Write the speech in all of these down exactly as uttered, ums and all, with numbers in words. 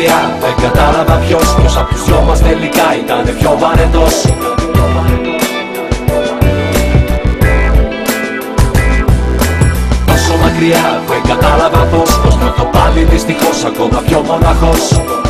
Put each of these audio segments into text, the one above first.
μακριά, δεν κατάλαβα ποιος Ποιος απ' τους δυο μας τελικά ήταν πιο βαρετός. Τόσο μακριά, δεν κατάλαβα πως Πως νιώθω πάλι δυστυχώς ακόμα πιο μοναχός.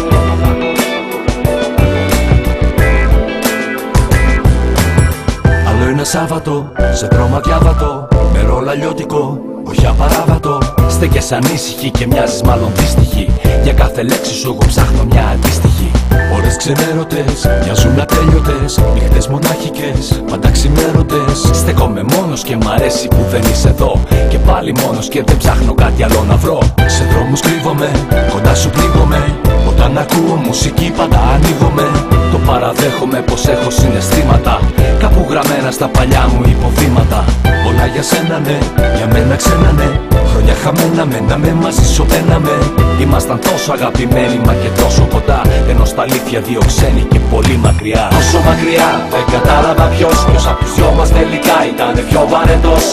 Άλλο ένα Σάββατο, σε δρόμο αδιάβατο, με ρόλα λιώτικο, όχι απαράβατο. Στέκεσαι ανήσυχη και μοιάζεις μάλλον δύστιχη. Για κάθε λέξη σου εγώ ψάχνω μια αντίστοιχη. Ώρες ξενέρωτες, μοιάζουν ατέλειωτες. Νύχτες μονάχικες, πάντα ξημέρωτες. Στέκομαι μόνος και μ' αρέσει που δεν είσαι εδώ. Και πάλι μόνος και δεν ψάχνω κάτι άλλο να βρω. Σε δρόμους κρύβομαι, κοντά σου πνίγομαι. Όταν ακούω μουσική πάντα ανοίγομαι. Το παραδέχομαι πως έχω συναισθήματα, κάπου γραμμένα στα παλιά μου υποβήματα. Όλα για σένα ναι, για μένα ξένα ναι. Χρόνια χαμένα μέναμε μαζί σωπαίναμε. Ήμασταν τόσο αγαπημένοι μα και τόσο κοντά. Ενώ στα αλήθεια δύο ξένοι και πολύ μακριά. Τόσο μακριά, δεν κατάλαβα ποιος Ποιος απ' τους δυο μας τελικά ήταν πιο βαρετός.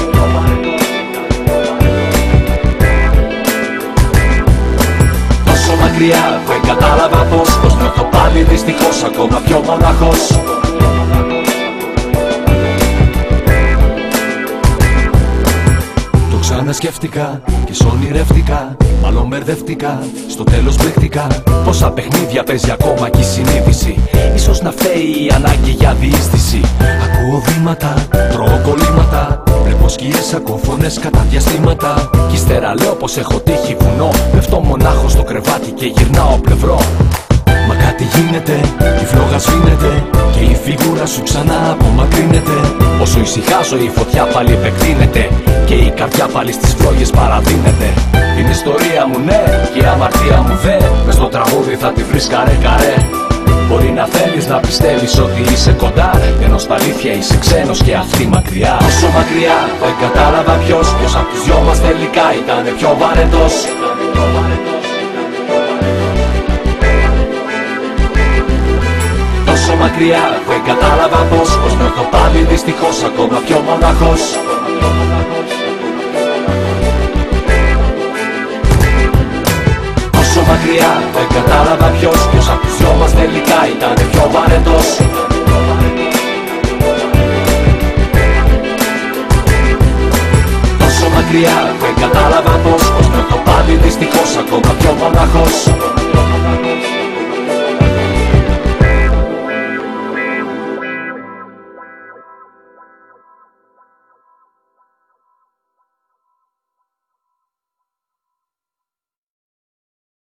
Τόσο μακριά, δεν κατάλαβα πως Πως νιώθω πάλι δυστυχώς ακόμα πιο μοναχός. Ξανασκέφτηκα και σ' ονειρεύτηκα, μάλλον μπερδεύτηκα, στο τέλος μπλέχτηκα. Πόσα παιχνίδια παίζει ακόμα κι η συνείδηση. Ίσως να φταίει η ανάγκη για διείσδυση. Ακούω βήματα, τρώω κολλήματα. Βλέπω σκιές, ακούω φωνές κατά διαστήματα. Κι ύστερα λέω πως έχω τύχει βουνό. Πέφτω μονάχος στο κρεβάτι και γυρνάω πλευρό. Μα κάτι γίνεται, η φλόγα σβήνεται και η φιγούρα σου ξανά απομακρύνεται. Όσο ησυχάζω η φωτιά πάλι επεκτείνεται και η καρδιά πάλι στις φλόγες παραδίνεται. Είναι ιστορία μου ναι και η αμαρτία μου δε. Μες στο τραγούδι θα τη βρεις καρέ καρέ. Μπορεί να θέλεις να πιστεύεις ότι είσαι κοντά, ενώ στα αλήθεια είσαι ξένος και αυτή μακριά. Τόσο μακριά, δεν κατάλαβα ποιος Ποιος απ' τους δυο μας τελικά ήταν πιο βαρετός. Τόσο μακριά, δεν κατάλαβα πως Πως νιώθω πάλι δυστυχώς ακόμα πιο μοναχός. Τόσο μακριά, δεν κατάλαβα ποιος Ποιος απ' τους δυο μας τελικά ήταν πιο βαρετός. Τόσο μακριά, δεν κατάλαβα πως Πως νιώθω πάλι δυστυχώς ακόμα πιο μοναχός.